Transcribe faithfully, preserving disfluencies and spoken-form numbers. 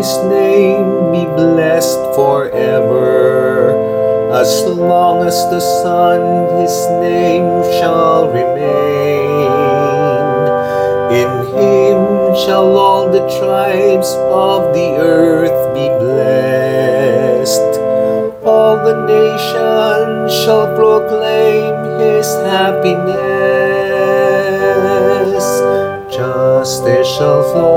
his name be blessed forever. As long as the sun, his name shall remain. In him shall all the tribes of the earth be blessed. All the nations shall proclaim his happiness. Justice shall flow